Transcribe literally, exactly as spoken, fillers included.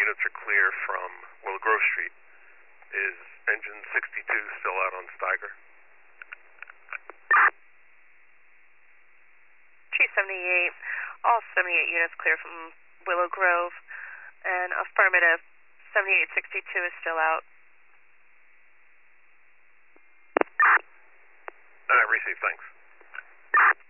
units are clear from Willow Grove Street. Is engine sixty-two still out on Steiger? two seventy-eight, all seventy-eight units clear from Willow Grove, and affirmative, seventy-eight sixty-two is still out. Uh, receive, thanks.